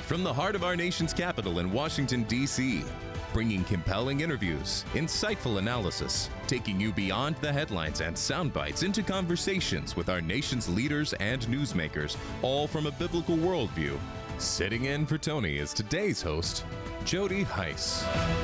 From the heart of our nation's capital in Washington, D.C., bringing compelling interviews, insightful analysis, taking you beyond the headlines and sound bites into conversations with our nation's leaders and newsmakers, all from a biblical worldview. Sitting in for Tony is today's host, Jody Hice.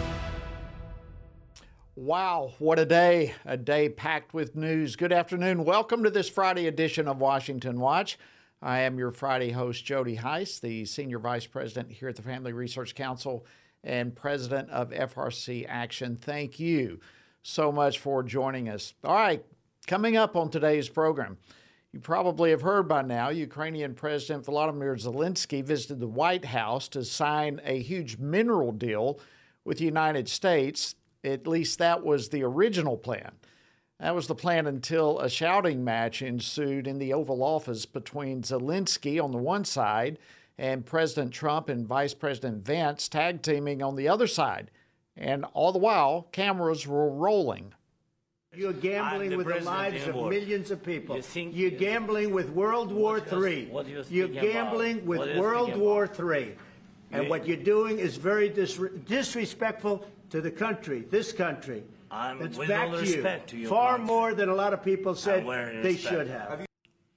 Wow, what a day packed with news. Good afternoon. Welcome to this Friday edition of Washington Watch. I am your Friday host, Jody Hice, the Senior Vice President here at the Family Research Council and President of FRC Action. Thank you so much for joining us. All right, coming up on today's program, you probably have heard by now, Ukrainian President Volodymyr Zelensky visited the White House to sign a huge mineral deal with the United States. At least that was the original plan. That was the plan until a shouting match ensued in the Oval Office between Zelensky on the one side and President Trump and Vice President Vance tag teaming on the other side. And all the while, cameras were rolling. You're gambling with the lives of millions of people. You're gambling with World War III. You're gambling with World War III. And what you're doing is very disrespectful to the country, this country. It's back to you. Far more than a lot of people said they should have.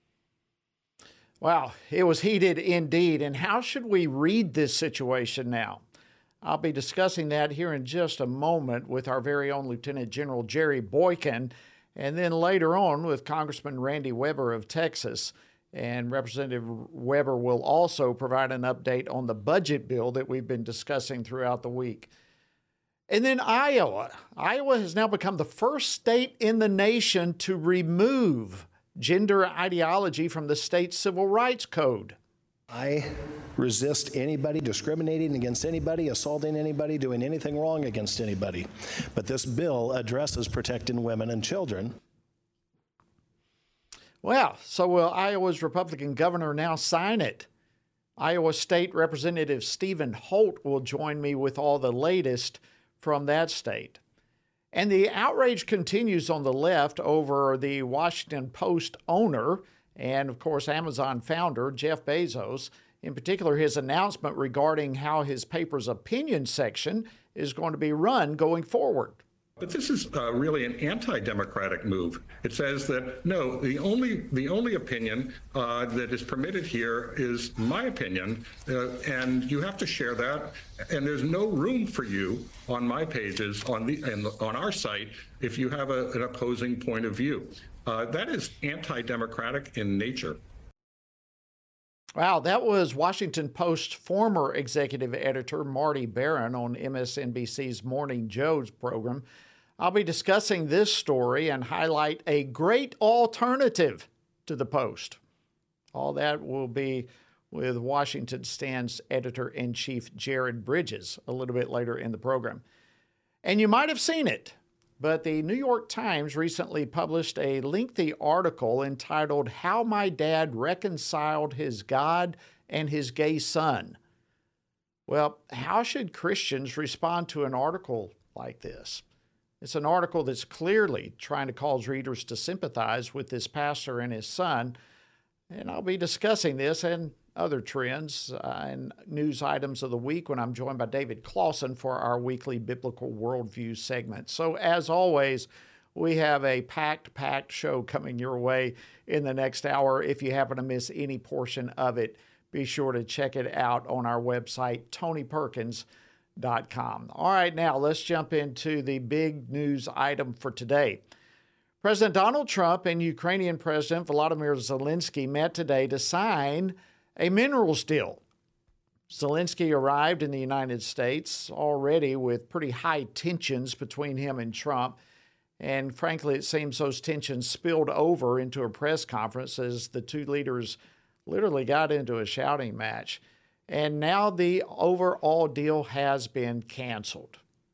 Wow, it was heated indeed. And how should we read this situation now? I'll be discussing that here in just a moment with our very own Lieutenant General Jerry Boykin, and then later on with Congressman Randy Weber of Texas. And Representative Weber will also provide an update on the budget bill that we've been discussing throughout the week. And then Iowa. Iowa has now become the first state in the nation to remove gender ideology from the state's civil rights code. I resist anybody discriminating against anybody, assaulting anybody, doing anything wrong against anybody. But this bill addresses protecting women and children. Well, so will Iowa's Republican governor now sign it? Iowa State Representative Stephen Holt will join me with all the latest from that state. And the outrage continues on the left over the Washington Post owner and, of course, Amazon founder Jeff Bezos, in particular his announcement regarding how his paper's opinion section is going to be run going forward. But this is really an anti-democratic move. It says that, no, the only opinion that is permitted here is my opinion, and you have to share that. And there's no room for you on my pages, on our site, if you have an opposing point of view. That is anti-democratic in nature. Wow, that was Washington Post former executive editor Marty Baron on MSNBC's Morning Joe's program. I'll be discussing this story and highlight a great alternative to the Post. All that will be with Washington Stand's editor-in-chief Jared Bridges a little bit later in the program. And you might have seen it, but the New York Times recently published a lengthy article entitled "How My Dad Reconciled His God and His Gay Son." Well, how should Christians respond to an article like this? It's an article that's clearly trying to cause readers to sympathize with this pastor and his son. And I'll be discussing this and other trends and news items of the week when I'm joined by David Clausen for our weekly Biblical Worldview segment. So as always, we have a packed show coming your way in the next hour. If you happen to miss any portion of it, be sure to check it out on our website, TonyPerkins.com. All right, now let's jump into the big news item for today. President Donald Trump and Ukrainian President Volodymyr Zelensky met today to sign a minerals deal. Zelensky arrived in the United States already with pretty high tensions between him and Trump. And frankly, it seems those tensions spilled over into a press conference as the two leaders literally got into a shouting match. And now the overall deal has been canceled.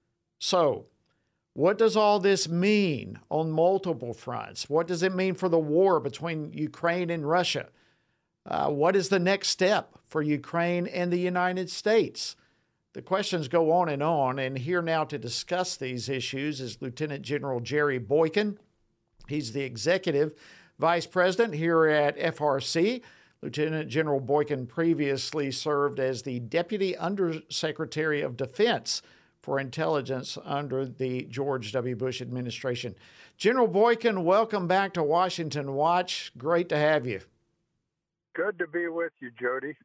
So, what does all this mean on multiple fronts? What does it mean for the war between Ukraine and Russia? What is the next step for Ukraine and the United States? The questions go on, and here now to discuss these issues is Lieutenant General Jerry Boykin. He's the Executive Vice President here at FRC. Lieutenant General Boykin previously served as the Deputy Undersecretary of Defense for Intelligence under the George W. Bush administration. General Boykin, welcome back to Washington Watch. Great to have you. Good to be with you, Jody.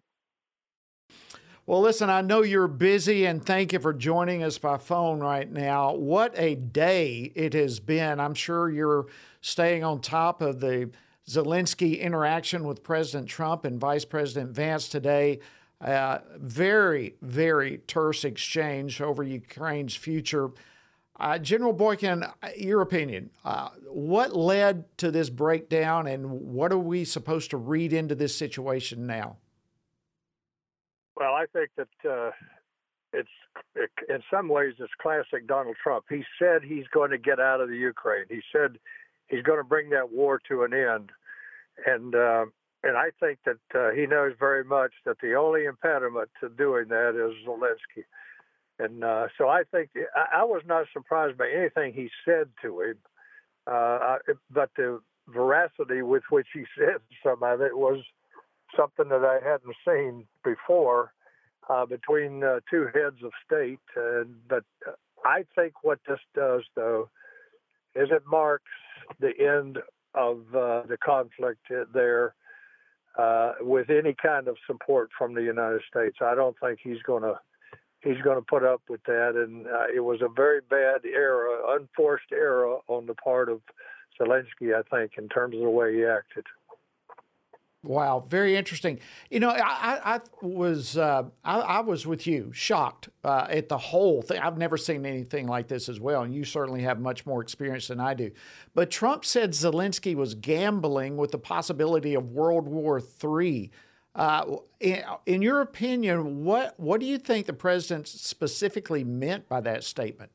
Well, listen, I know you're busy, and thank you for joining us by phone right now. What a day it has been. I'm sure you're staying on top of the Zelensky interaction with President Trump and Vice President Vance today. Very, very terse exchange over Ukraine's future. General Boykin, your opinion, what led to this breakdown, and what are we supposed to read into this situation now? Well, I think that in some ways it's classic Donald Trump. He said he's going to get out of the Ukraine. He said he's going to bring that war to an end. And I think that he knows very much that the only impediment to doing that is Zelensky. And so I think I was not surprised by anything he said to him, but the veracity with which he said some of it was something that I hadn't seen before between two heads of state. But I think what this does, though, is it marks the end of the conflict there with any kind of support from the United States. I don't think he's going to put up with that. And it was a very bad error, unforced error on the part of Zelensky, I think, in terms of the way he acted. Wow, very interesting. You know, I was with you, shocked at the whole thing. I've never seen anything like this as well, and you certainly have much more experience than I do. But Trump said Zelensky was gambling with the possibility of World War III. In your opinion, what do you think the president specifically meant by that statement?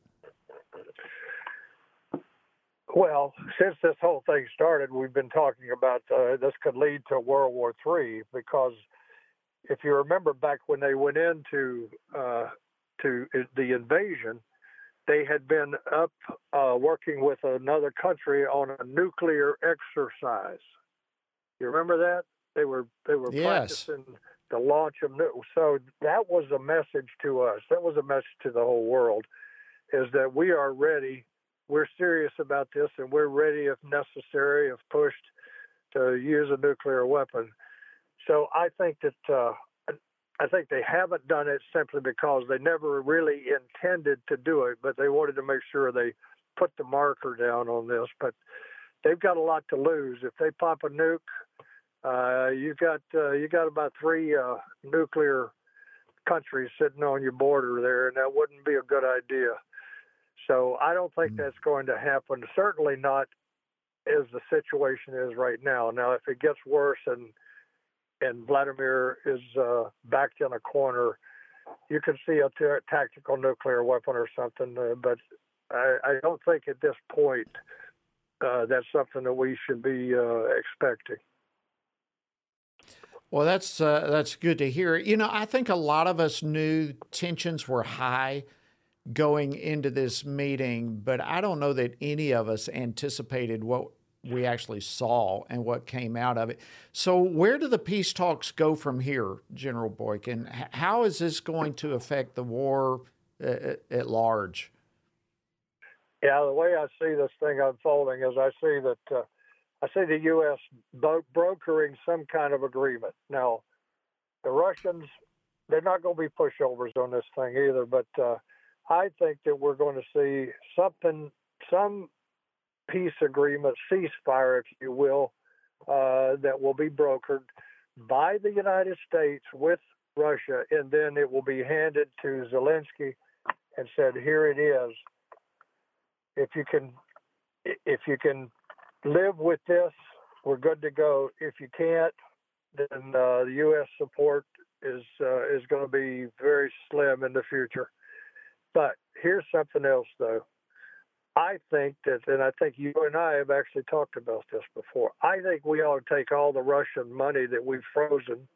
Well, since this whole thing started, we've been talking about this could lead to World War III, because if you remember back when they went into to the invasion, they had been up working with another country on a nuclear exercise. You remember that? They were Yes. practicing the launch of so that was a message to us. That was a message to the whole world, is that we are ready. We're serious about this, and we're ready, if necessary, if pushed, to use a nuclear weapon. So I think that they haven't done it simply because they never really intended to do it, but they wanted to make sure they put the marker down on this. But they've got a lot to lose if they pop a nuke. You got about 3 nuclear countries sitting on your border there, and that wouldn't be a good idea. So I don't think that's going to happen. Certainly not as the situation is right now. Now, if it gets worse and Vladimir is backed in a corner, you can see a tactical nuclear weapon or something. But I don't think at this point that's something that we should be expecting. Well, that's good to hear. You know, I think a lot of us knew tensions were high going into this meeting, but I don't know that any of us anticipated what we actually saw and what came out of it. So where do the peace talks go from here, General Boykin? How is this going to affect the war at large? Yeah, the way I see this thing unfolding is I see the U.S. brokering some kind of agreement. Now, the Russians, they're not going to be pushovers on this thing either, but I think that we're going to see some peace agreement, ceasefire, if you will, that will be brokered by the United States with Russia, and then it will be handed to Zelensky and said, "Here it is. If you can live with this, we're good to go. If you can't, then the U.S. support is going to be very slim in the future." But here's something else, though. I think that, and I think you and I have actually talked about this before, I think we ought to take all the Russian money that we've frozen,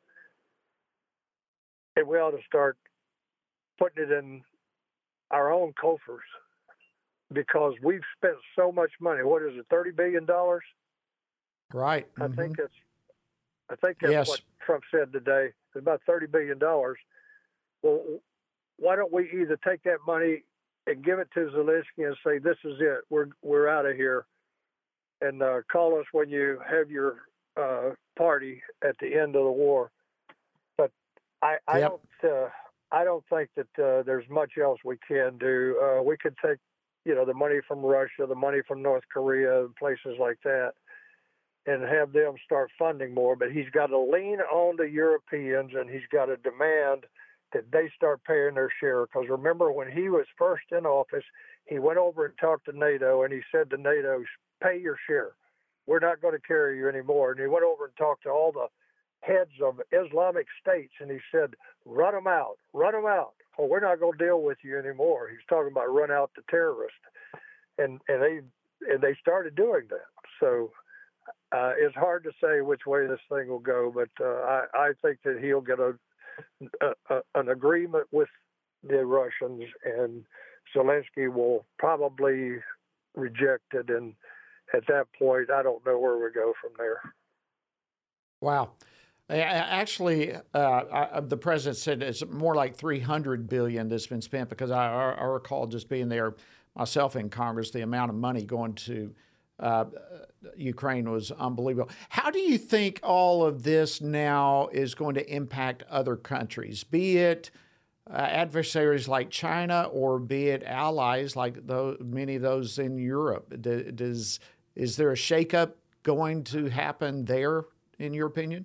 and we ought to start putting it in our own coffers, because we've spent so much money. What is it, $30 billion? Right. I think that's Yes. what Trump said today, is about $30 billion. Well, why don't we either take that money and give it to Zelensky and say, this is it, we're out of here, and call us when you have your party at the end of the war. But I don't think that there's much else we can do. We could take, the money from Russia, the money from North Korea, places like that, and have them start funding more. But he's got to lean on the Europeans, and he's got to demand that they start paying their share. Because remember, when he was first in office, he went over and talked to NATO, and he said to NATO, pay your share. We're not going to carry you anymore. And he went over and talked to all the heads of Islamic states, and he said, run them out. Well, we're not going to deal with you anymore. He was talking about run out the terrorists. And they started doing that. So it's hard to say which way this thing will go, but I think that he'll get an agreement with the Russians, and Zelensky will probably reject it. And at that point, I don't know where we go from there. Wow. Actually, the president said it's more like $300 billion that's been spent, because I recall just being there myself in Congress, the amount of money going to Ukraine was unbelievable. How do you think all of this now is going to impact other countries, be it adversaries like China or be it allies like many of those in Europe? Is there a shakeup going to happen there, in your opinion?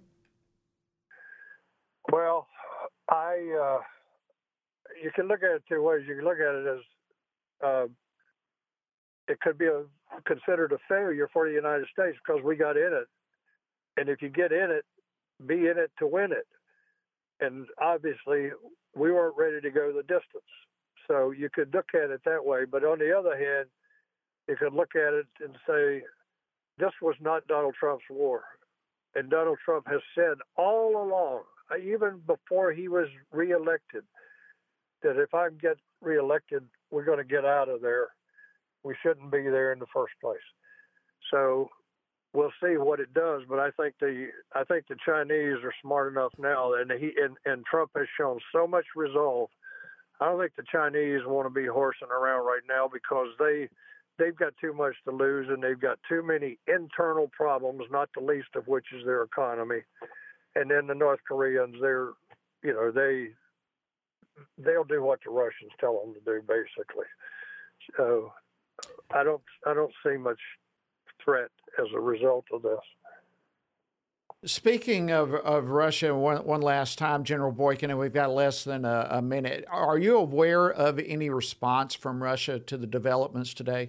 Well, you can look at it two ways. You can look at it as it could be considered a failure for the United States because we got in it. And if you get in it, be in it to win it. And obviously, we weren't ready to go the distance. So you could look at it that way. But on the other hand, you could look at it and say, this was not Donald Trump's war. And Donald Trump has said all along, even before he was reelected, that if I get reelected, we're going to get out of there. We shouldn't be there in the first place. So we'll see what it does. But I think the Chinese are smart enough now, and Trump has shown so much resolve. I don't think the Chinese want to be horsing around right now because they've got too much to lose, and they've got too many internal problems, not the least of which is their economy. And then the North Koreans, they'll do what the Russians tell them to do, basically. So I don't see much threat as a result of this. Speaking of Russia, one last time, General Boykin, and we've got less than a minute. Are you aware of any response from Russia to the developments today?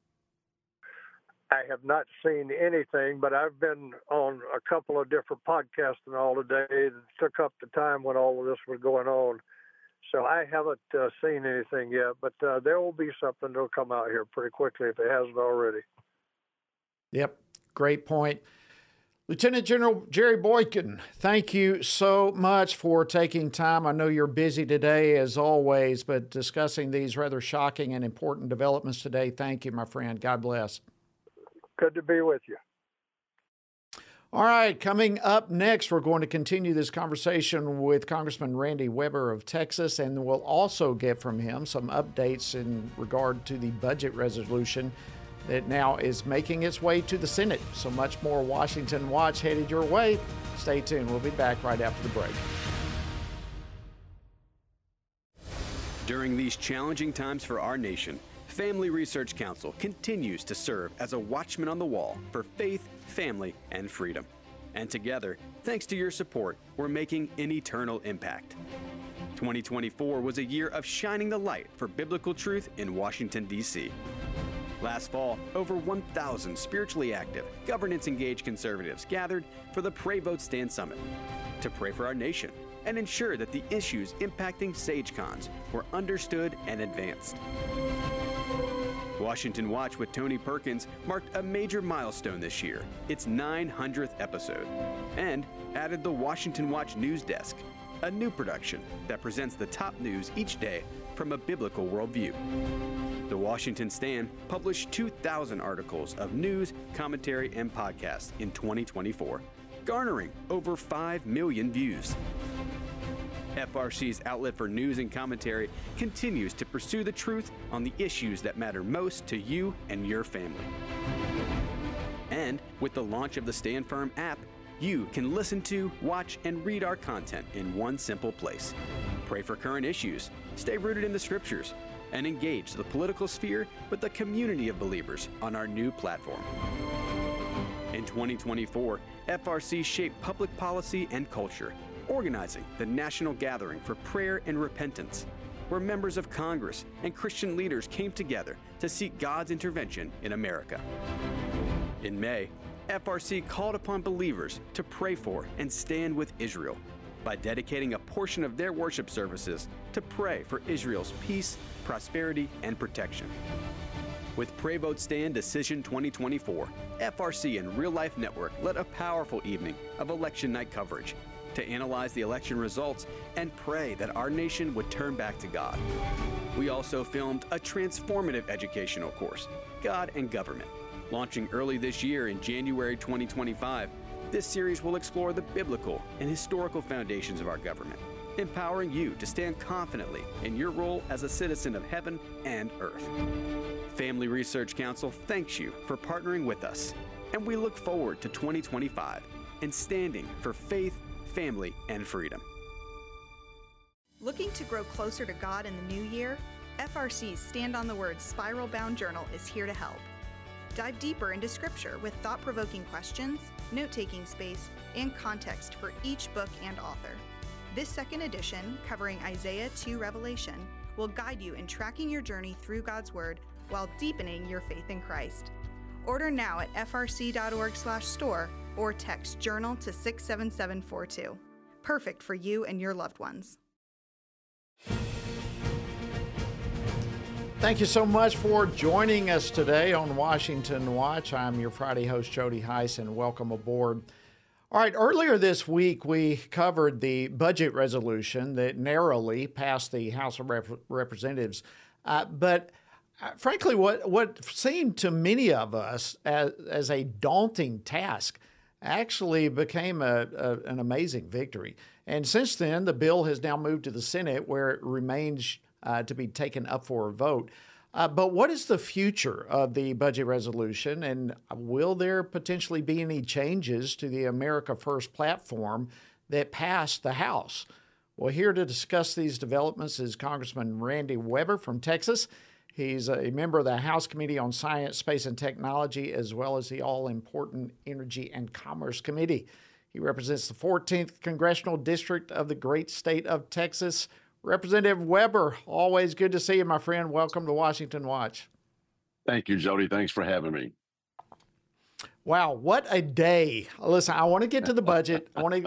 I have not seen anything, but I've been on a couple of different podcasts and all today that took up the time when all of this was going on. So I haven't seen anything yet, but there will be something that'll come out here pretty quickly if it hasn't already. Yep, great point. Lieutenant General Jerry Boykin, thank you so much for taking time. I know you're busy today, as always, but discussing these rather shocking and important developments today, thank you, my friend. God bless. Good to be with you. All right, coming up next, we're going to continue this conversation with Congressman Randy Weber of Texas, and we'll also get from him some updates in regard to the budget resolution that now is making its way to the Senate. So much more Washington Watch headed your way. Stay tuned. We'll be back right after the break. During these challenging times for our nation, Family Research Council continues to serve as a watchman on the wall for faith, family, and freedom. And together, thanks to your support, we're making an eternal impact. 2024 was a year of shining the light for biblical truth in Washington, D.C. Last fall, over 1,000 spiritually active, governance-engaged conservatives gathered for the Pray Vote Stand Summit to pray for our nation and ensure that the issues impacting SageCons were understood and advanced. Washington Watch with Tony Perkins marked a major milestone this year, its 900th episode, and added the Washington Watch News Desk, a new production that presents the top news each day from a biblical worldview. The Washington Stand published 2,000 articles of news, commentary, and podcasts in 2024, garnering over 5 million views. FRC's outlet for news and commentary continues to pursue the truth on the issues that matter most to you and your family. And with the launch of the Stand Firm app, you can listen to, watch, and read our content in one simple place. Pray for current issues, stay rooted in the scriptures, and engage the political sphere with a community of believers on our new platform. In 2024, FRC shaped public policy and culture, organizing the National Gathering for Prayer and Repentance, where members of Congress and Christian leaders came together to seek God's intervention in America. In May, FRC called upon believers to pray for and stand with Israel by dedicating a portion of their worship services to pray for Israel's peace, prosperity, and protection. With Pray Vote Stand Decision 2024, FRC and Real Life Network led a powerful evening of election night coverage to analyze the election results and pray that our nation would turn back to God. We also filmed a transformative educational course, God and Government. Launching early this year in January 2025, this series will explore the biblical and historical foundations of our government, empowering you to stand confidently in your role as a citizen of heaven and earth. Family Research Council thanks you for partnering with us, and we look forward to 2025 and standing for faith, family, and freedom. Looking to grow closer to God in the new year? FRC's Stand on the Word Spiral Bound Journal is here to help. Dive deeper into Scripture with thought-provoking questions, note-taking space, and context for each book and author. This second edition, covering Isaiah to Revelation, will guide you in tracking your journey through God's Word while deepening your faith in Christ. Order now at frc.org/store or text journal to 67742. Perfect for you and your loved ones. Thank you so much for joining us today on Washington Watch. I'm your Friday host, Jody Heiss, and welcome aboard. All right, earlier this week, we covered the budget resolution that narrowly passed the House of Representatives. But frankly, what seemed to many of us as a daunting task actually became an amazing victory. And since then, the bill has now moved to the Senate, where it remains to be taken up for a vote. But what is the future of the budget resolution, and will there potentially be any changes to the America First platform that passed the House? Well, here to discuss these developments is Congressman Randy Weber from Texas. He's a member of the House Committee on Science, Space, and Technology, as well as the all-important Energy and Commerce Committee. He represents the 14th Congressional District of the great state of Texas. Representative Weber, always good to see you, my friend. Welcome to Washington Watch. Thank you, Jody. Thanks for having me. Wow, what a day. Listen, I want to get to the budget.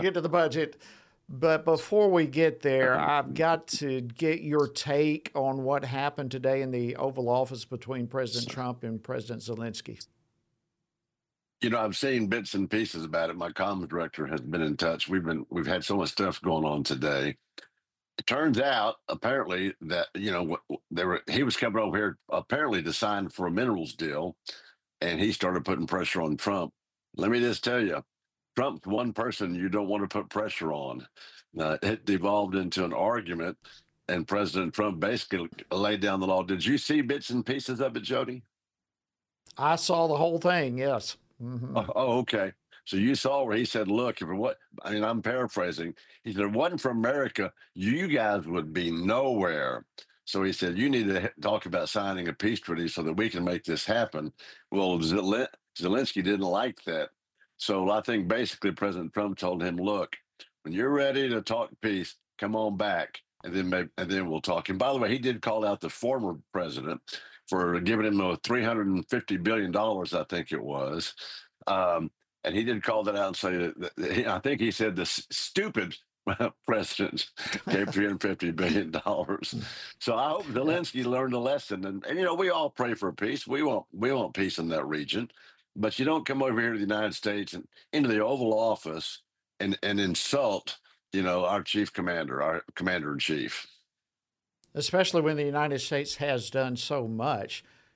But before we get there, I've got to get your take on what happened today in the Oval Office between President Trump and President Zelensky. You know, I've seen bits and pieces about it. My comms director has been in touch. We've had so much stuff going on today. It turns out, apparently, that, you know, he was coming over here apparently to sign for a minerals deal, and he started putting pressure on Trump. Let me just tell you, Trump's one person you don't want to put pressure on. It devolved into an argument, and President Trump basically laid down the law. Did you see bits and pieces of it, Jody? I saw the whole thing, yes. Mm-hmm. Oh, okay. So you saw where he said, look, I'm paraphrasing. He said, if it wasn't for America, you guys would be nowhere. So he said, you need to talk about signing a peace treaty so that we can make this happen. Well, Zelensky didn't like that. So I think basically President Trump told him, look, when you're ready to talk peace, come on back, and then we'll talk. And by the way, he did call out the former president for giving him $350 billion, I think it was. And he did call that out and say that I think he said the stupid president gave $350 billion. So I hope Zelensky learned a lesson. And you know, we all pray for peace. We want peace in that region. But you don't come over here to the United States and into the Oval Office and insult, you know, our chief commander, our commander in chief. Especially when the United States has done so much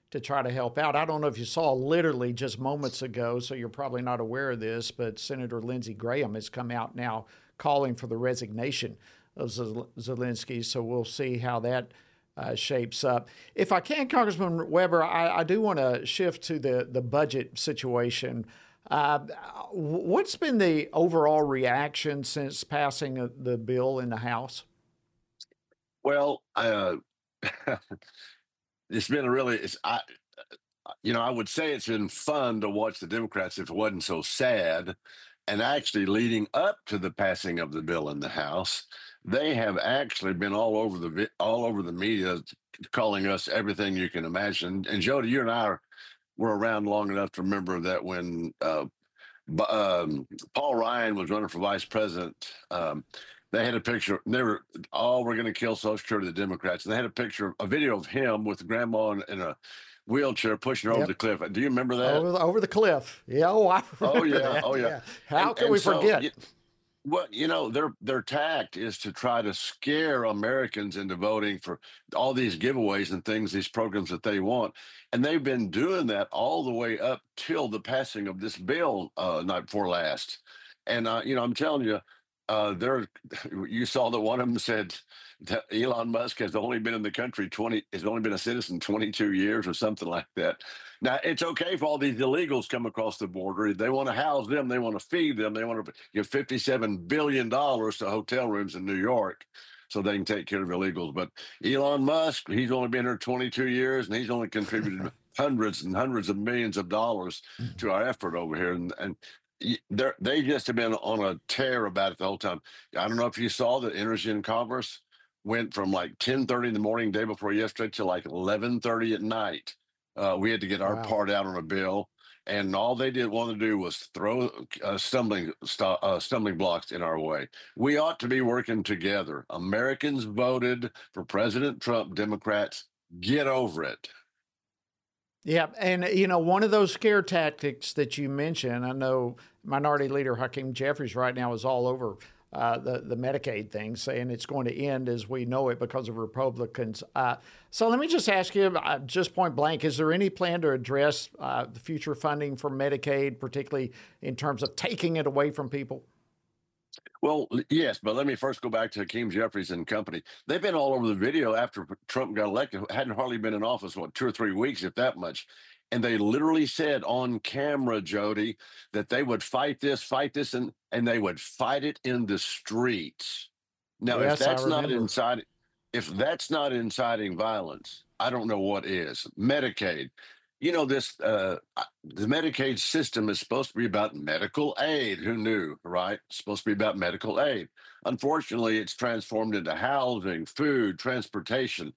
to try to help out. I don't know if you saw literally just moments ago, so you're probably not aware of this, but Senator Lindsey Graham has come out now calling for the resignation of Zelensky. So we'll see how that shapes up. If I can, Congressman Weber, I do want to shift to the budget situation. What's been the overall reaction since passing the bill in the House? Well, it's been I would say it's been fun to watch the Democrats if it wasn't so sad. And actually, leading up to the passing of the bill in the House, they have actually been all over the media, calling us everything you can imagine. And Jody, you and I were around long enough to remember that when Paul Ryan was running for vice president, they had a picture. We're going to kill Social Security, the Democrats. And they had a video of him with grandma in a wheelchair pushing her over the cliff. Do you remember that? Over the cliff. Yeah. I remember that. Oh, yeah. How can we forget? Well, their tact is to try to scare Americans into voting for all these giveaways and things, these programs that they want. And they've been doing that all the way up till the passing of this bill night before last. And, I'm telling you, you saw that one of them said that Elon Musk has only been in the country has only been a citizen 22 years or something like that. Now, it's okay if all these illegals come across the border. They want to house them. They want to feed them. They want to give $57 billion to hotel rooms in New York so they can take care of illegals. But Elon Musk, he's only been here 22 years, and he's only contributed hundreds and hundreds of millions of dollars to our effort over here. And they just have been on a tear about it the whole time. I don't know if you saw that Energy and Commerce went from like 10:30 in the morning day before yesterday to like 11:30 at night. We had to get our part out on a bill, and all they want to do was throw stumbling blocks in our way. We ought to be working together. Americans voted for President Trump. Democrats, get over it. Yeah, and one of those scare tactics that you mentioned, I know Minority Leader Hakeem Jeffries right now is all over the Medicaid thing, saying it's going to end as we know it because of Republicans. So let me just ask you, just point blank, is there any plan to address the future funding for Medicaid, particularly in terms of taking it away from people? Well, yes, but let me first go back to Hakeem Jeffries and company. They've been all over the video after Trump got elected, hadn't hardly been in office, 2 or 3 weeks, if that much. And they literally said on camera, Jody, that they would fight this, and they would fight it in the streets. Now, yes, if that's not inciting violence, I don't know what is. Medicaid. The Medicaid system is supposed to be about medical aid. Who knew, right? It's supposed to be about medical aid. Unfortunately, it's transformed into housing, food, transportation.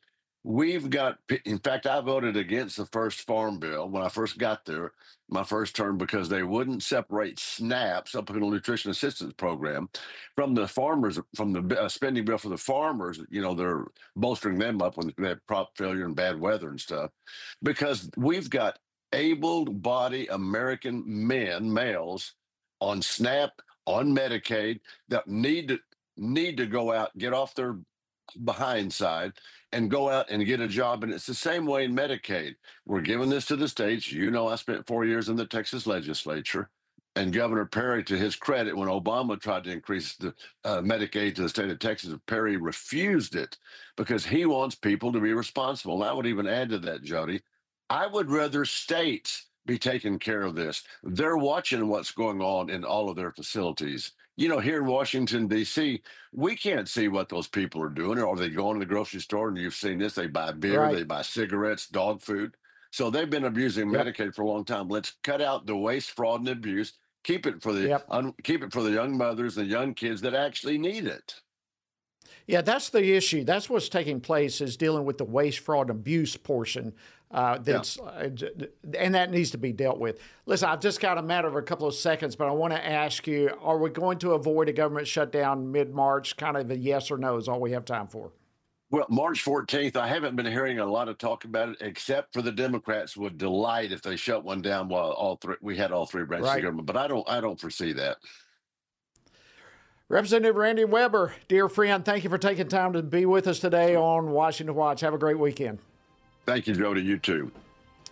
In fact, I voted against the first farm bill when I first got there, my first term, because they wouldn't separate SNAP, Supplemental Nutrition Assistance Program, from the farmers, from the spending bill for the farmers. They're bolstering them up when they have crop failure and bad weather and stuff, because we've got able-bodied American males on SNAP, on Medicaid, that need to go out, get off their behind side and go out and get a job. And it's the same way in Medicaid. We're giving this to the states. I spent 4 years in the Texas legislature, and Governor Perry, to his credit, when Obama tried to increase the Medicaid to the state of Texas, Perry refused it because he wants people to be responsible. And I would even add to that, Jody, I would rather states be taking care of this. They're watching what's going on in all of their facilities. Here in Washington, D.C., we can't see what those people are doing. Or are they going to the grocery store, and you've seen this, they buy beer, They buy cigarettes, dog food. So they've been abusing Medicaid for a long time. Let's cut out the waste, fraud, and abuse. Keep it for the young mothers and young kids that actually need it. Yeah, that's the issue. That's what's taking place, is dealing with the waste, fraud, and abuse portion. And that needs to be dealt with. Listen, I've just got a matter of a couple of seconds, but I want to ask you, are we going to avoid a government shutdown mid-March? Kind of a yes or no is all we have time for. Well, March 14th, I haven't been hearing a lot of talk about it, except for the Democrats would delight if they shut one down while we had all three branches of government. But I don't foresee that. Representative Randy Weber, dear friend, thank you for taking time to be with us today on Washington Watch. Have a great weekend. Thank you, Jody. You too.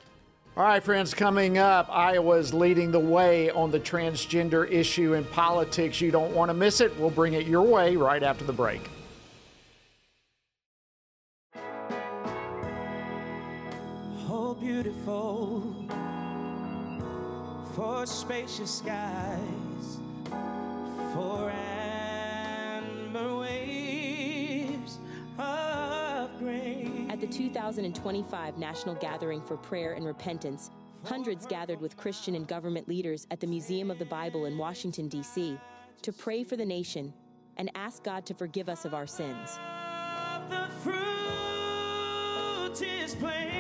All right, friends, coming up, Iowa's leading the way on the transgender issue in politics. You don't want to miss it. We'll bring it your way right after the break. Oh, beautiful for spacious skies, for amber waves of grain. At the 2025 National Gathering for Prayer and Repentance, hundreds gathered with Christian and government leaders at the Museum of the Bible in Washington, D.C., to pray for the nation and ask God to forgive us of our sins. The fruit is plain.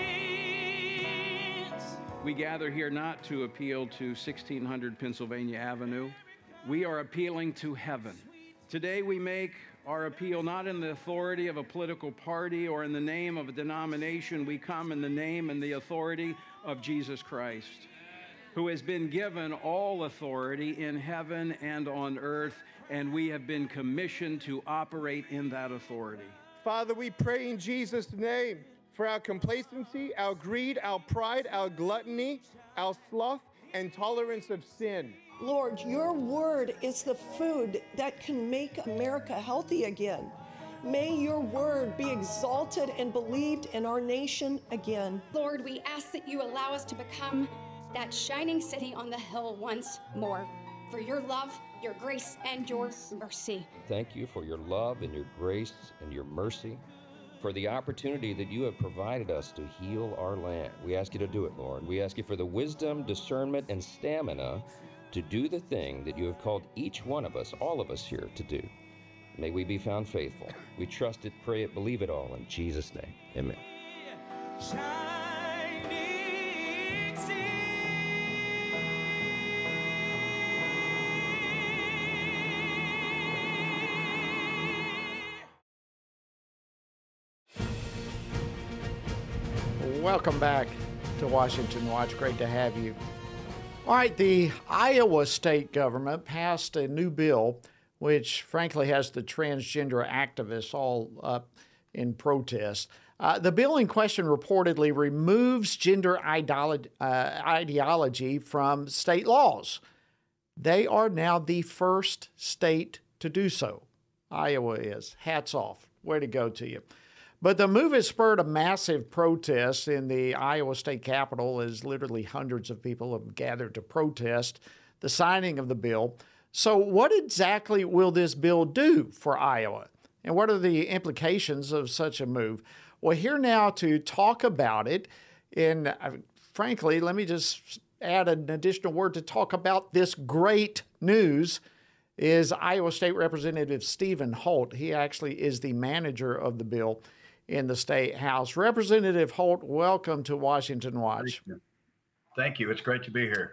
We gather here not to appeal to 1600 Pennsylvania Avenue. We are appealing to heaven. Today we make our appeal not in the authority of a political party or in the name of a denomination. We come in the name and the authority of Jesus Christ, who has been given all authority in heaven and on earth, and we have been commissioned to operate in that authority. Father, we pray in Jesus' name for our complacency, our greed, our pride, our gluttony, our sloth, and tolerance of sin. Lord, your word is the food that can make America healthy again. May your word be exalted and believed in our nation again. Lord, we ask that you allow us to become that shining city on the hill once more, for your love, your grace, and your mercy. Thank you for your love and your grace and your mercy, for the opportunity that you have provided us to heal our land. We ask you to do it, Lord. We ask you for the wisdom, discernment, and stamina to do the thing that you have called each one of us, all of us here, to do. May we be found faithful. We trust it, pray it, believe it all in Jesus' name. Amen. Welcome back to Washington Watch. Great to have you. All right, the Iowa state government passed a new bill which frankly has the transgender activists all up in protest. The bill in question reportedly removes gender ideology from state laws. They are now the first state to do so. Iowa is. Hats off. Way to go to you. But the move has spurred a massive protest in the Iowa state capitol as literally hundreds of people have gathered to protest the signing of the bill. So what exactly will this bill do for Iowa? And what are the implications of such a move? Well, here now to talk about it, and frankly, let me just add an additional word to talk about this great news, is Iowa State Representative Stephen Holt. He actually is the manager of the bill in the State House. Representative Holt, welcome to Washington Watch. Thank you. It's great to be here.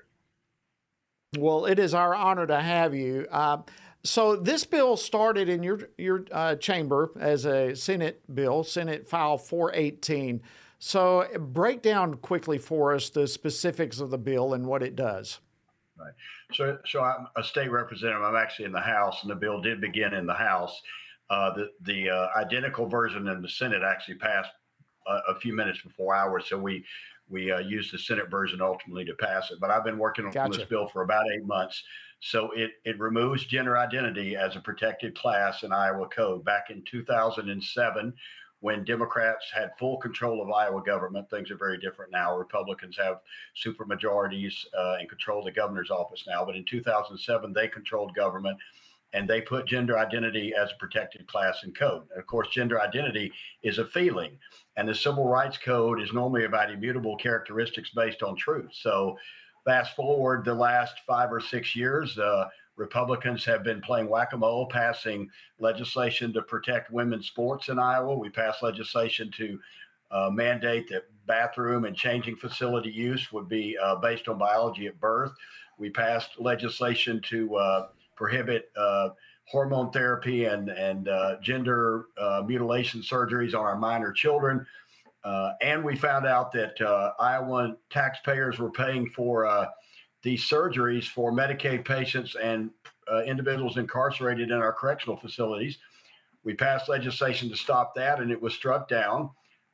Well, it is our honor to have you. So this bill started in your chamber as a Senate bill, Senate File 418. So break down quickly for us the specifics of the bill and what it does. Right. So I'm a state representative. I'm actually in the House, and the bill did begin in the House. The identical version in the Senate actually passed a few minutes before ours, so we used the Senate version ultimately to pass it. But I've been working on this bill for about 8 months. So it removes gender identity as a protected class in Iowa code. Back in 2007, when Democrats had full control of Iowa government, things are very different now. Republicans have supermajorities and control the governor's office now. But in 2007, they controlled government, and they put gender identity as a protected class in code. And of course, gender identity is a feeling, and the Civil Rights Code is normally about immutable characteristics based on truth. So fast forward the last 5 or 6 years, Republicans have been playing whack-a-mole, passing legislation to protect women's sports in Iowa. We passed legislation to mandate that bathroom and changing facility use would be based on biology at birth. We passed legislation to prohibit hormone therapy and gender mutilation surgeries on our minor children. And we found out that Iowa taxpayers were paying for these surgeries for Medicaid patients and individuals incarcerated in our correctional facilities. We passed legislation to stop that, and it was struck down.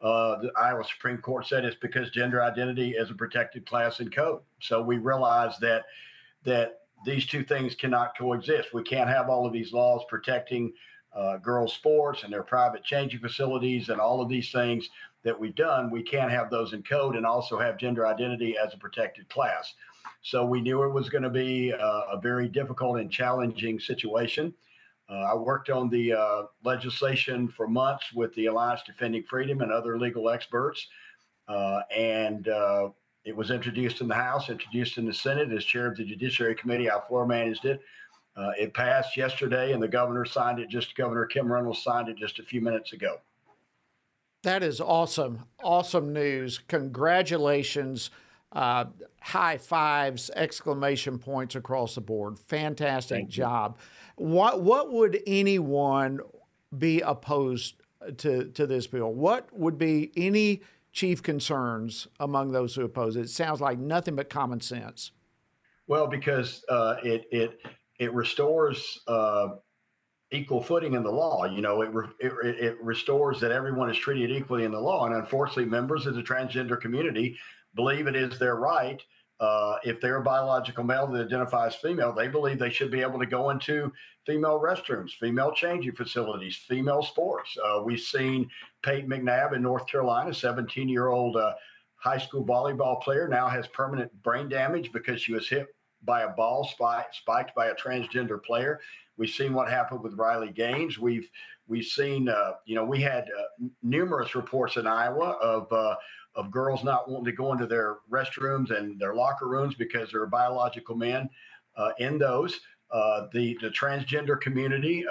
the Iowa Supreme Court said it's because gender identity is a protected class in code. So we realize that these two things cannot coexist. We can't have all of these laws protecting girls' sports and their private changing facilities and all of these things that we've done. We can't have those in code and also have gender identity as a protected class. So we knew it was going to be a very difficult and challenging situation. I worked on the legislation for months with the Alliance Defending Freedom and other legal experts. It was introduced in the House, introduced in the Senate. As chair of the Judiciary Committee, I floor managed it. It passed yesterday, and the governor signed it. Governor Kim Reynolds signed it just a few minutes ago. That is awesome. Awesome news. Congratulations. High fives, exclamation points across the board. Fantastic job. What would anyone be opposed to this bill? What would be any chief concerns among those who oppose it? It sounds like nothing but common sense. Well, because it restores equal footing in the law. You know, it restores that everyone is treated equally in the law. And unfortunately, members of the transgender community believe it is their right. If they're a biological male that identifies female, they believe they should be able to go into female restrooms, female changing facilities, female sports. We've seen Peyton McNabb in North Carolina, 17-year-old high school volleyball player, now has permanent brain damage because she was hit by a ball spiked by a transgender player. We've seen what happened with Riley Gaines. We've seen, we had numerous reports in Iowa of girls not wanting to go into their restrooms and their locker rooms because there are biological men in those. The transgender community,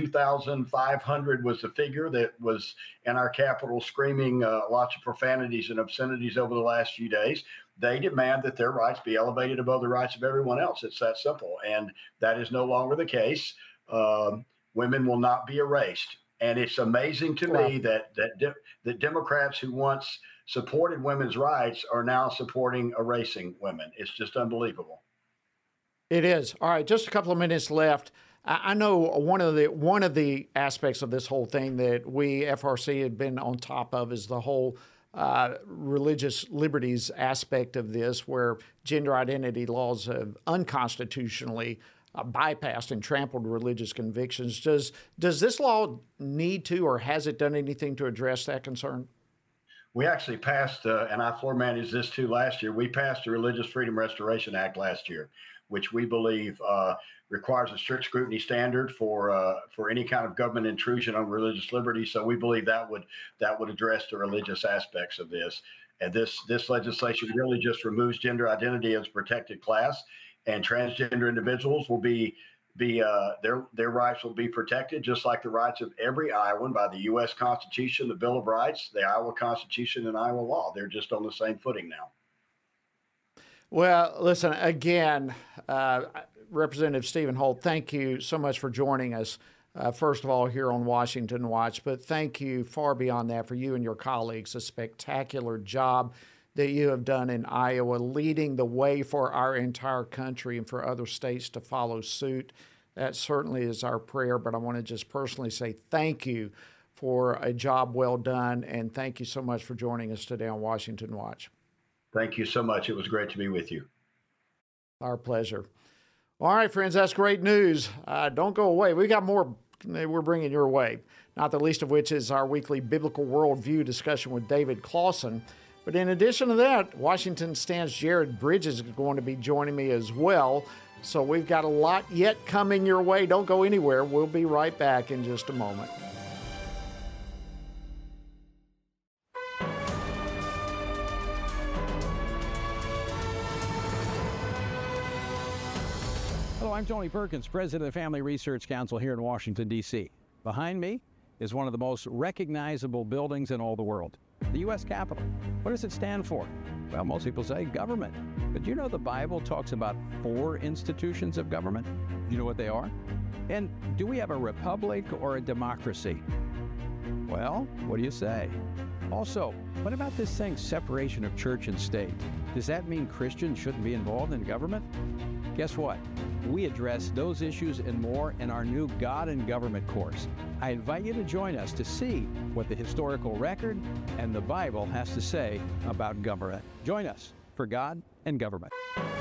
2,500 was the figure that was in our Capitol screaming lots of profanities and obscenities over the last few days. They demand that their rights be elevated above the rights of everyone else. It's that simple. And that is no longer the case. Women will not be erased. And it's amazing to me that Democrats who once supported women's rights are now supporting erasing women. It's just unbelievable. It is. All right, just a couple of minutes left. I know one of the aspects of this whole thing that we, FRC, had been on top of is the whole religious liberties aspect of this, where gender identity laws have unconstitutionally bypassed and trampled religious convictions. Does this law need to, or has it done anything to address that concern? We actually passed, and I floor managed this too last year, we passed the Religious Freedom Restoration Act last year, which we believe requires a strict scrutiny standard for any kind of government intrusion on religious liberty. So we believe that would address the religious aspects of this. And this legislation really just removes gender identity as a protected class, and transgender individuals will be their rights will be protected just like the rights of every Iowan by the U.S. Constitution, the Bill of Rights, the Iowa Constitution, and Iowa law. They're just on the same footing now. Well, listen, again, Representative Stephen Holt, thank you so much for joining us, first of all, here on Washington Watch, but thank you far beyond that for you and your colleagues, a spectacular job that you have done in Iowa, leading the way for our entire country and for other states to follow suit. That certainly is our prayer, but I want to just personally say thank you for a job well done, and thank you so much for joining us today on Washington Watch. Thank you so much. It was great to be with you. Our pleasure. All right, friends, that's great news. Don't go away. We got more we're bringing your way, not the least of which is our weekly Biblical Worldview discussion with David Clawson. But in addition to that, Washington Stand's Jared Bridges is going to be joining me as well. So we've got a lot yet coming your way. Don't go anywhere. We'll be right back in just a moment. Hello, I'm Tony Perkins, president of the Family Research Council here in Washington, D.C. Behind me is one of the most recognizable buildings in all the world, the U.S. Capitol. What does it stand for? Well, most people say government. But you know the Bible talks about 4 institutions of government? You know what they are? And do we have a republic or a democracy? Well, what do you say? Also, what about this thing, separation of church and state? Does that mean Christians shouldn't be involved in government? Guess what? We address those issues and more in our new God and Government course. I invite you to join us to see what the historical record and the Bible has to say about government. Join us for God and Government.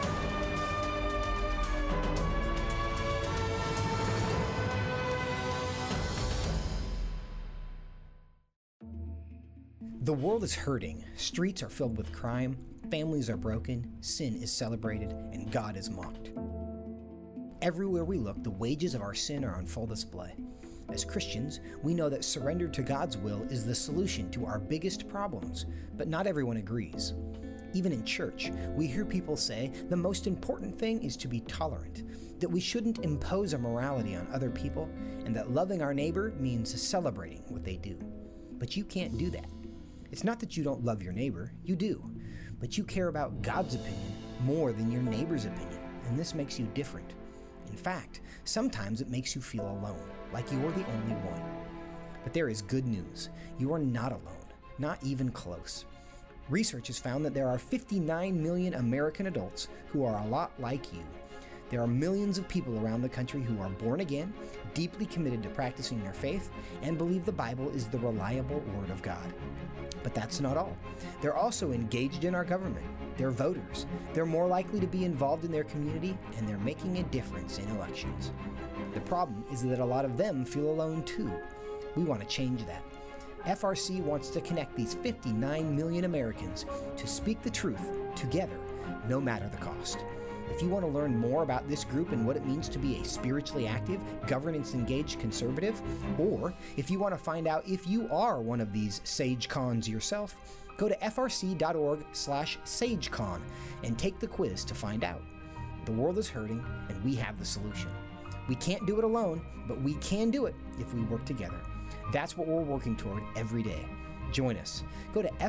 The world is hurting, streets are filled with crime, families are broken, sin is celebrated, and God is mocked. Everywhere we look, the wages of our sin are on full display. As Christians, we know that surrender to God's will is the solution to our biggest problems, but not everyone agrees. Even in church, we hear people say the most important thing is to be tolerant, that we shouldn't impose our morality on other people, and that loving our neighbor means celebrating what they do. But you can't do that. It's not that you don't love your neighbor, you do, but you care about God's opinion more than your neighbor's opinion, and this makes you different. In fact, sometimes it makes you feel alone, like you're the only one. But there is good news. You are not alone, not even close. Research has found that there are 59 million American adults who are a lot like you. There are millions of people around the country who are born again, deeply committed to practicing their faith, and believe the Bible is the reliable Word of God. But that's not all. They're also engaged in our government. They're voters. They're more likely to be involved in their community, and they're making a difference in elections. The problem is that a lot of them feel alone too. We want to change that. FRC wants to connect these 59 million Americans to speak the truth together, no matter the cost. If you want to learn more about this group and what it means to be a spiritually active, governance-engaged conservative, or if you want to find out if you are one of these SageCons yourself, go to frc.org/SageCon and take the quiz to find out. The world is hurting, and we have the solution. We can't do it alone, but we can do it if we work together. That's what we're working toward every day. Join us. Go to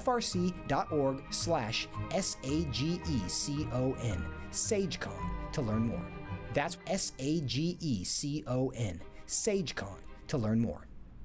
frc.org/SAGECON, SageCon, to learn more. That's SAGECON, SageCon, to learn more.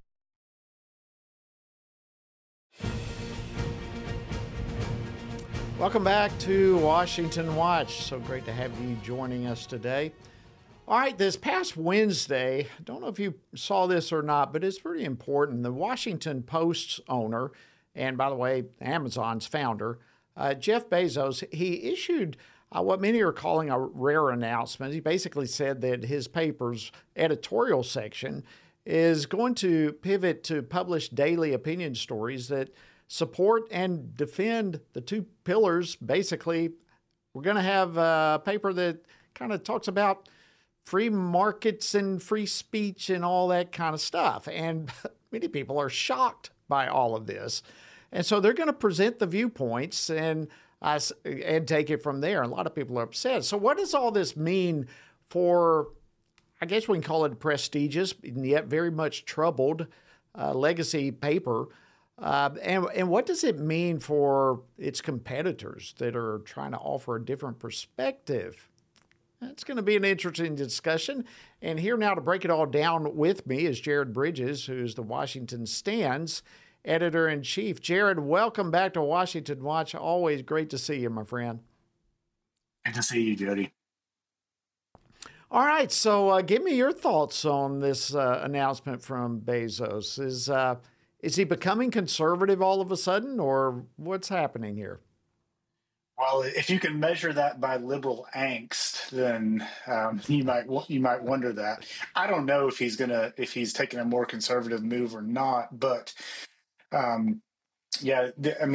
Welcome back to Washington Watch. So great to have you joining us today. All right, this past Wednesday, I don't know if you saw this or not, but it's pretty important. The Washington Post's owner, and by the way, Amazon's founder, Jeff Bezos, he issued what many are calling a rare announcement. He basically said that his paper's editorial section is going to pivot to publish daily opinion stories that support and defend the two pillars. Basically, we're going to have a paper that kind of talks about free markets and free speech and all that kind of stuff. And many people are shocked by all of this. And so they're going to present the viewpoints and take it from there. A lot of people are upset. So what does all this mean for, I guess we can call it a prestigious and yet very much troubled legacy paper? And what does it mean for its competitors that are trying to offer a different perspective? It's going to be an interesting discussion. And here now to break it all down with me is Jared Bridges, who's the Washington Stand's editor-in-chief. Jared, welcome back to Washington Watch. Always great to see you, my friend. Good to see you, Jody. All right, so give me your thoughts on this announcement from Bezos. Is he becoming conservative all of a sudden, or what's happening here? Well, if you can measure that by liberal angst, then you might wonder that. I don't know if he's taking a more conservative move or not, but these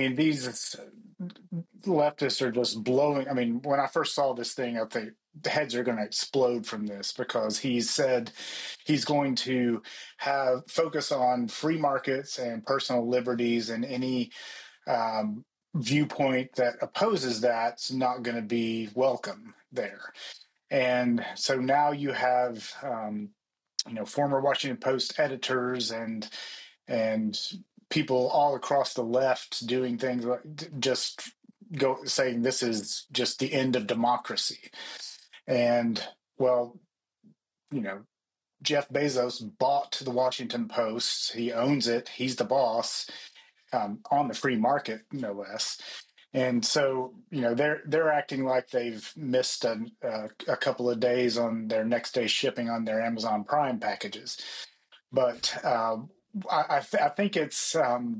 leftists are just blowing. I mean, when I first saw this thing, I think the heads are going to explode from this, because he said he's going to focus on free markets and personal liberties, and any viewpoint that opposes that's not going to be welcome there. And so now you have former Washington Post editors and people all across the left doing things like saying this is just the end of democracy. And Jeff Bezos bought the Washington Post. He owns it. He's the boss. On the free market, no less. And so, they're acting like they've missed a couple of days on their next day shipping on their Amazon Prime packages. But I think it's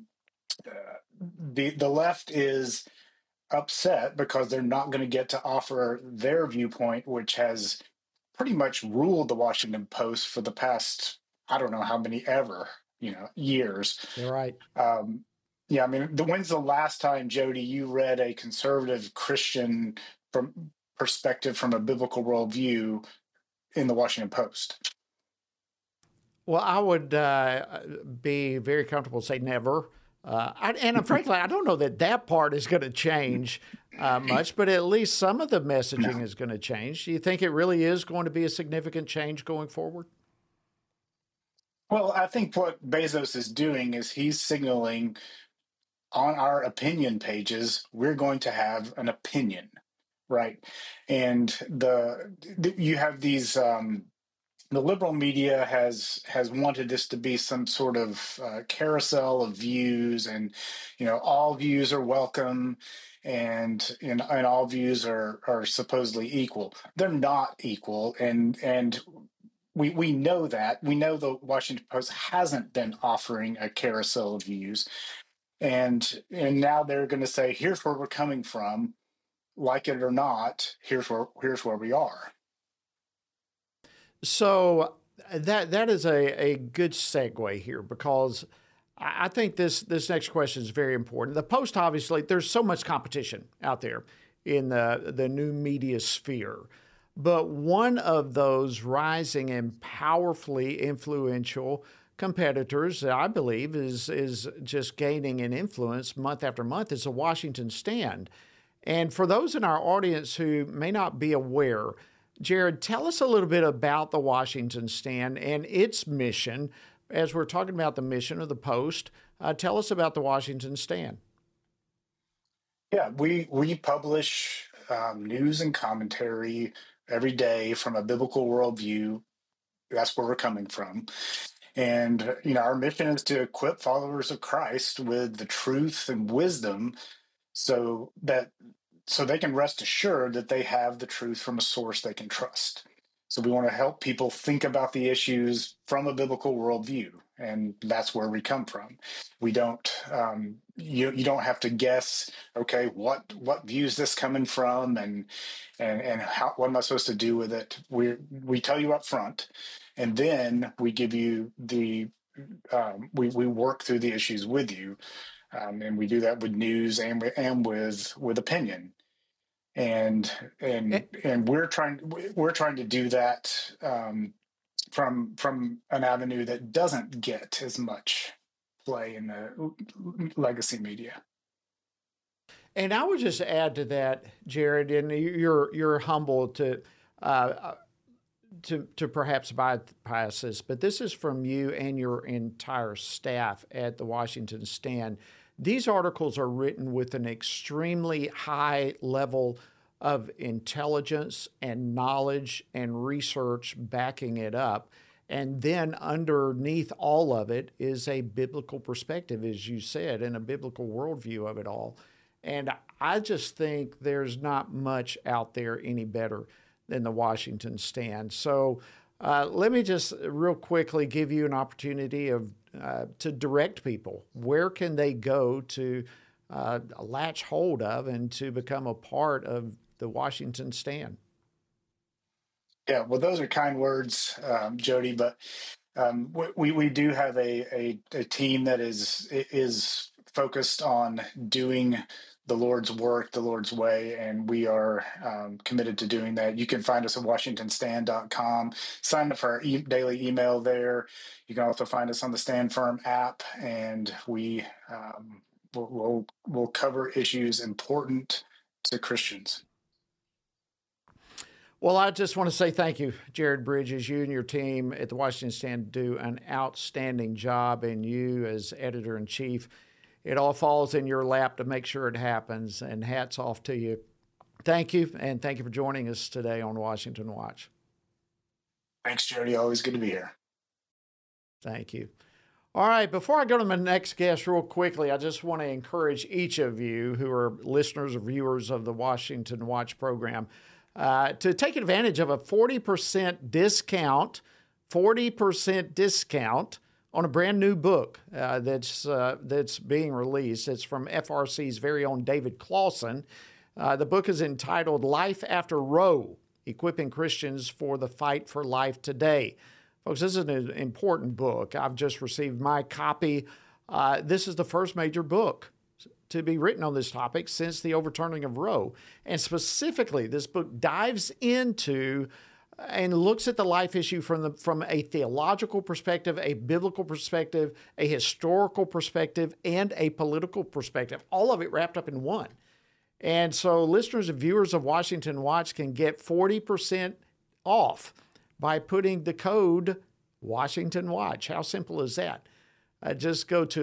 the left is upset because they're not going to get to offer their viewpoint, which has pretty much ruled the Washington Post for the past, I don't know how many ever, years. You're right. Yeah, I mean, when's the last time, Jody, you read a conservative Christian perspective from a biblical worldview in the Washington Post? Well, I would be very comfortable to say never. And frankly, I don't know that part is going to change much, but at least some of the messaging is going to change. Do you think it really is going to be a significant change going forward? Well, I think what Bezos is doing is he's signaling on our opinion pages, we're going to have an opinion, right? And you have these, the liberal media has wanted this to be some sort of carousel of views, and all views are welcome, and all views are supposedly equal. They're not equal, and we know that. We know the Washington Post hasn't been offering a carousel of views, and now they're going to say, here's where we're coming from, like it or not. Here's where we are. So that is a good segue here, because I think this next question is very important. The Post, obviously, there's so much competition out there in the new media sphere, but one of those rising and powerfully influential competitors, I believe, is just gaining in influence month after month, is the Washington Stand. And for those in our audience who may not be aware, Jared, tell us a little bit about the Washington Stand and its mission. As we're talking about the mission of the Post, tell us about the Washington Stand. Yeah, we publish news and commentary every day from a biblical worldview. That's where we're coming from. And, our mission is to equip followers of Christ with the truth and wisdom so they can rest assured that they have the truth from a source they can trust. So we want to help people think about the issues from a biblical worldview, and that's where we come from. We don't, you don't have to guess, okay, what view is this coming from, and how, what am I supposed to do with it? We tell you up front, and then we give you we work through the issues with you, and we do that with news and with opinion. And we're trying to do that from an avenue that doesn't get as much play in the legacy media. And I would just add to that, Jared, and you're humble to perhaps bypass this, but this is from you and your entire staff at the Washington Stand. These articles are written with an extremely high level of intelligence and knowledge and research backing it up. And then underneath all of it is a biblical perspective, as you said, and a biblical worldview of it all. And I just think there's not much out there any better than the Washington Stand. So let me just real quickly give you an opportunity to direct people. Where can they go to latch hold of and to become a part of the Washington Stand? Yeah, well, those are kind words, Jody, but we do have a team that is focused on doing the Lord's work, the Lord's way, and we are committed to doing that. You can find us at WashingtonStand.com. Sign up for our daily email there. You can also find us on the Stand Firm app, and we'll cover issues important to Christians. Well, I just want to say thank you, Jared Bridges. You and your team at the Washington Stand do an outstanding job, and you as editor-in-chief, it all falls in your lap to make sure it happens, and hats off to you. Thank you, and thank you for joining us today on Washington Watch. Thanks, Jody. Always good to be here. Thank you. All right, before I go to my next guest real quickly, I just want to encourage each of you who are listeners or viewers of the Washington Watch program to take advantage of a 40% discount on a brand new book that's being released. It's from FRC's very own David Clawson. The book is entitled Life After Roe, Equipping Christians for the Fight for Life Today. Folks, this is an important book. I've just received my copy. This is the first major book to be written on this topic since the overturning of Roe. And specifically, this book dives into and looks at the life issue from a theological perspective, a biblical perspective, a historical perspective, and a political perspective, all of it wrapped up in one. And so listeners and viewers of Washington Watch can get 40% off by putting the code Washington Watch. How simple is that? Just go to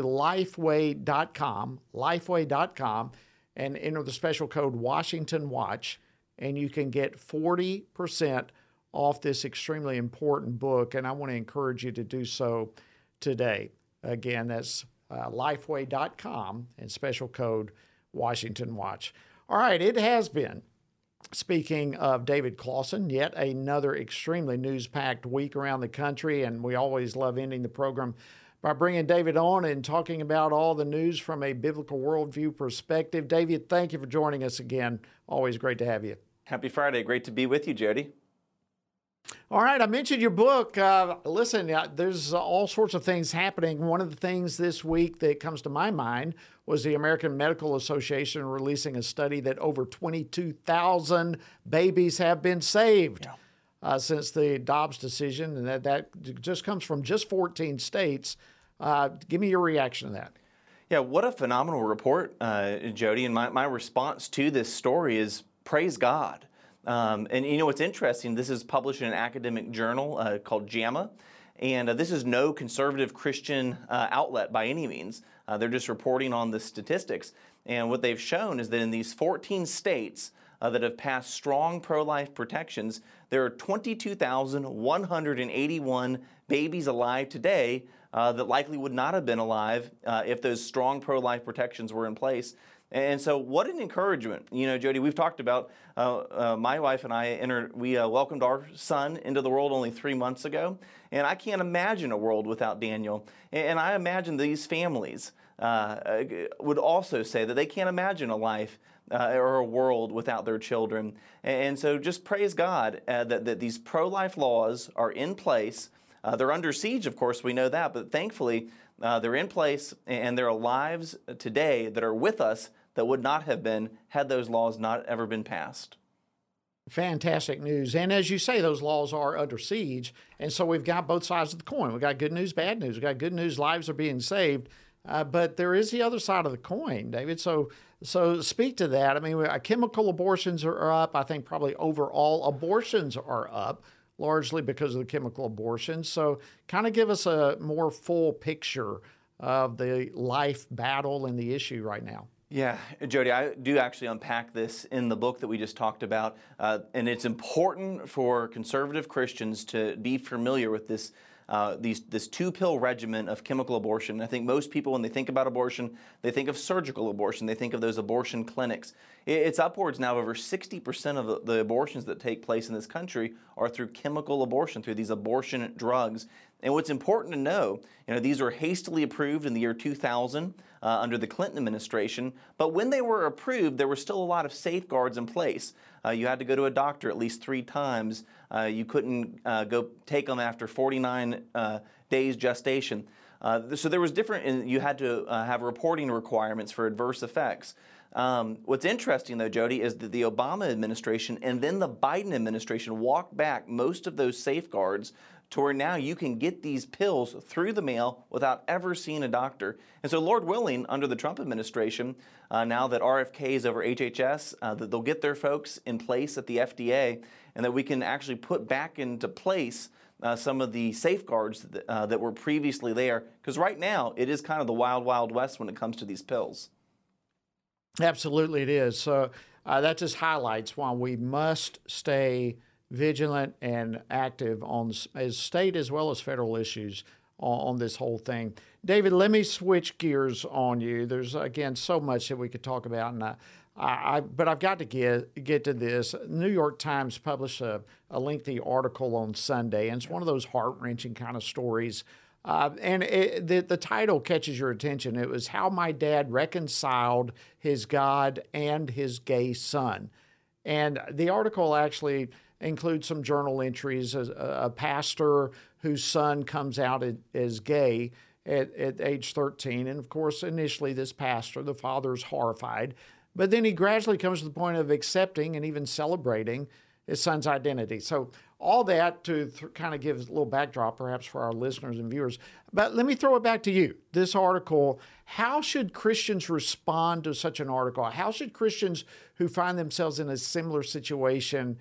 lifeway.com, and enter the special code Washington Watch, and you can get 40% off this extremely important book, and I want to encourage you to do so today. Again, that's lifeway.com and special code Washington Watch. All right, it has been, speaking of David Clawson, yet another extremely news-packed week around the country, and we always love ending the program by bringing David on and talking about all the news from a biblical worldview perspective. David, thank you for joining us again. Always great to have you. Happy Friday. Great to be with you, Jody. All right, I mentioned your book. Listen, there's all sorts of things happening. One of the things this week that comes to my mind was the American Medical Association releasing a study that over 22,000 babies have been saved since the Dobbs decision, and that just comes from just 14 states. Give me your reaction to that. Yeah, what a phenomenal report, Jody. And my response to this story is praise God. And you know what's interesting, this is published in an academic journal called JAMA, and this is no conservative Christian outlet by any means. They're just reporting on the statistics. And what they've shown is that in these 14 states that have passed strong pro-life protections, there are 22,181 babies alive today that likely would not have been alive if those strong pro-life protections were in place. And so what an encouragement. You know, Jody, we've talked about, my wife and I we welcomed our son into the world only 3 months ago. And I can't imagine a world without Daniel. And I imagine these families would also say that they can't imagine a life or a world without their children. And so just praise God that these pro-life laws are in place. They're under siege, of course, we know that, but thankfully they're in place, and there are lives today that are with us that would not have been had those laws not ever been passed. Fantastic news. And as you say, those laws are under siege. And so we've got both sides of the coin. We've got good news, bad news. We've got good news, lives are being saved. But there is the other side of the coin, David. So speak to that. I mean, chemical abortions are up. I think probably overall abortions are up, largely because of the chemical abortions. So kind of give us a more full picture of the life battle and the issue right now. Yeah, Jody, I do actually unpack this in the book that we just talked about. And it's important for conservative Christians to be familiar with this two-pill regimen of chemical abortion. I think most people, when they think about abortion, they think of surgical abortion. They think of those abortion clinics. It's upwards now of over 60% of the abortions that take place in this country are through chemical abortion, through these abortion drugs. And what's important to know, these were hastily approved in the year 2000 under the Clinton administration. But when they were approved, there were still a lot of safeguards in place. You had to go to a doctor at least 3 times. You couldn't go take them after 49 days gestation. So there was different, you had to have reporting requirements for adverse effects. What's interesting, though, Jody, is that the Obama administration and then the Biden administration walked back most of those safeguards to where now you can get these pills through the mail without ever seeing a doctor. And so, Lord willing, under the Trump administration, now that RFK is over HHS, that they'll get their folks in place at the FDA, and that we can actually put back into place some of the safeguards that were previously there. Because right now, it is kind of the wild, wild west when it comes to these pills. Absolutely it is. So that just highlights why we must stay vigilant and active on as state as well as federal issues on this whole thing. David, let me switch gears on you. There's, again, so much that we could talk about, and but I've got to get to this. New York Times published a lengthy article on Sunday, and it's one of those heart-wrenching kind of stories. And the title catches your attention. It was How My Dad Reconciled His God and His Gay Son. And the article actually includes some journal entries. A pastor whose son comes out as gay at age 13. And of course, initially this pastor, the father's horrified. But then he gradually comes to the point of accepting and even celebrating his son's identity. So all that to kind of give a little backdrop perhaps for our listeners and viewers. But let me throw it back to you. This article, how should Christians respond to such an article? How should Christians who find themselves in a similar situation,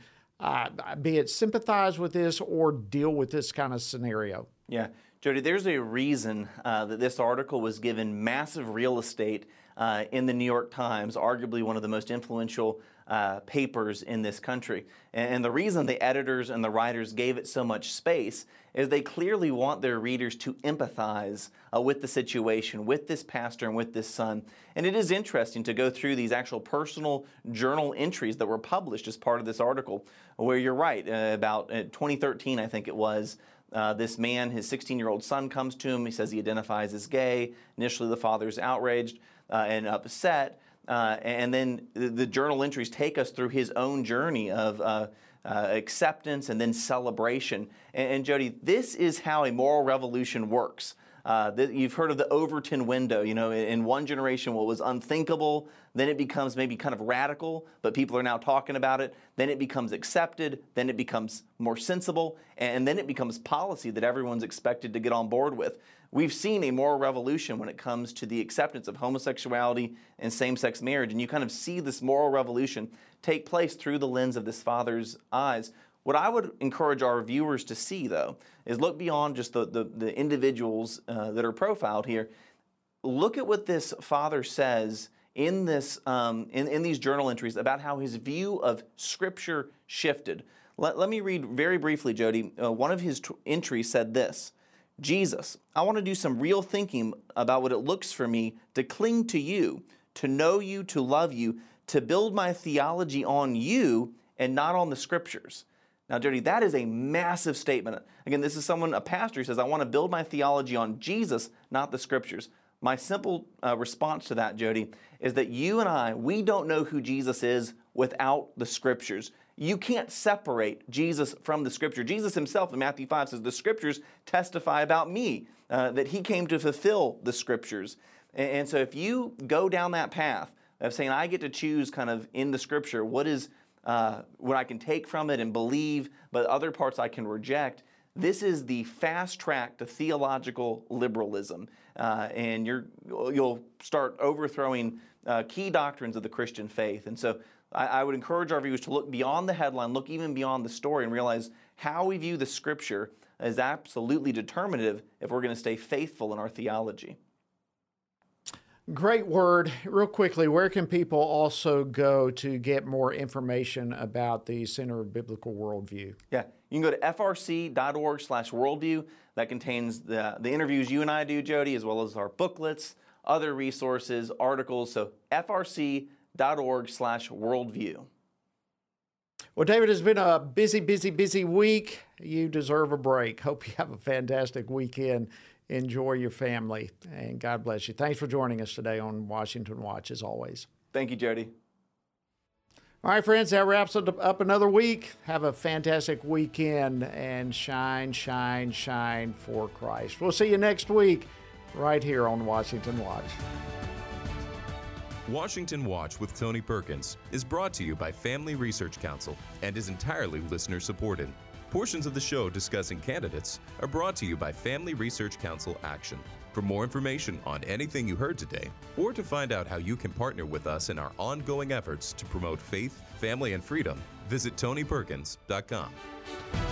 be it sympathize with this or deal with this kind of scenario? Yeah, Jody, there's a reason that this article was given massive real estate in the New York Times, arguably one of the most influential papers in this country. And the reason the editors and the writers gave it so much space is they clearly want their readers to empathize with the situation, with this pastor and with this son. And it is interesting to go through these actual personal journal entries that were published as part of this article, where you're right, about 2013, I think it was, this man, his 16-year-old son comes to him. He says he identifies as gay. Initially, the father's outraged and upset. And then the journal entries take us through his own journey of acceptance and then celebration. And Jody, this is how a moral revolution works. You've heard of the Overton window. You know, in one generation, what was unthinkable, then it becomes maybe kind of radical, but people are now talking about it. Then it becomes accepted. Then it becomes more sensible. And then it becomes policy that everyone's expected to get on board with. We've seen a moral revolution when it comes to the acceptance of homosexuality and same-sex marriage. And you kind of see this moral revolution take place through the lens of this father's eyes. What I would encourage our viewers to see, though, is look beyond just the individuals that are profiled here. Look at what this father says in this in these journal entries about how his view of Scripture shifted. Let me read very briefly, Jody. One of his entries said this: Jesus, I want to do some real thinking about what it looks for me to cling to you, to know you, to love you, to build my theology on you and not on the Scriptures. Now, Jody, that is a massive statement. Again, this is someone, a pastor, who says, I want to build my theology on Jesus, not the Scriptures. My simple response to that, Jody, is that you and I, we don't know who Jesus is without the Scriptures. You can't separate Jesus from the Scripture. Jesus himself in Matthew 5 says, the Scriptures testify about me, that he came to fulfill the Scriptures. And so if you go down that path of saying, I get to choose kind of in the Scripture what I can take from it and believe, but other parts I can reject, this is the fast track to theological liberalism. And you'll start overthrowing key doctrines of the Christian faith. And so I would encourage our viewers to look beyond the headline, look even beyond the story, and realize how we view the Scripture is absolutely determinative if we're going to stay faithful in our theology. Great word. Real quickly, where can people also go to get more information about the Center of Biblical Worldview? Yeah, you can go to frc.org/worldview. That contains the interviews you and I do, Jody, as well as our booklets, other resources, articles. So frc.org/worldview. Well, David, it's been a busy week. You deserve a break. Hope you have a fantastic weekend. Enjoy your family, and God bless you. Thanks for joining us today on Washington Watch, as always. Thank you, Jody. All right, friends, that wraps up another week. Have a fantastic weekend, and shine, shine, shine for Christ. We'll see you next week right here on Washington Watch. Washington Watch with Tony Perkins is brought to you by Family Research Council and is entirely listener-supported. Portions of the show discussing candidates are brought to you by Family Research Council Action. For more information on anything you heard today, or to find out how you can partner with us in our ongoing efforts to promote faith, family, and freedom, visit TonyPerkins.com.